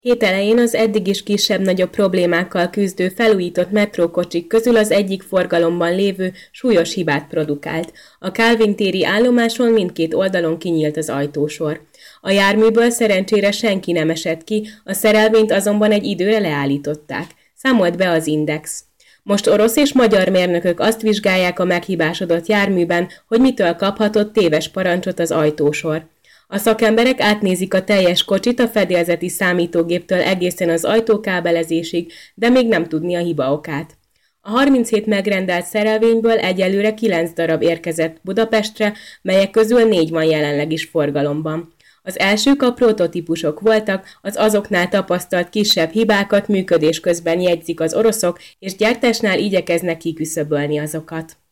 Hét elején az eddig is kisebb-nagyobb problémákkal küzdő felújított metrókocsik közül az egyik forgalomban lévő súlyos hibát produkált. A Kálvin téri állomáson mindkét oldalon kinyílt az ajtósor. A járműből szerencsére senki nem esett ki, a szerelvényt azonban egy időre leállították. Számolt be az Index. Most orosz és magyar mérnökök azt vizsgálják a meghibásodott járműben, hogy mitől kaphatott téves parancsot az ajtósor. A szakemberek átnézik a teljes kocsit a fedélzeti számítógéptől egészen az ajtókábelezésig, de még nem tudni a hiba okát. A 37 megrendelt szerelvényből egyelőre 9 darab érkezett Budapestre, melyek közül 4 van jelenleg is forgalomban. Az elsők a prototípusok voltak, az azoknál tapasztalt kisebb hibákat működés közben jegyzik az oroszok, és gyártásnál igyekeznek kiküszöbölni azokat.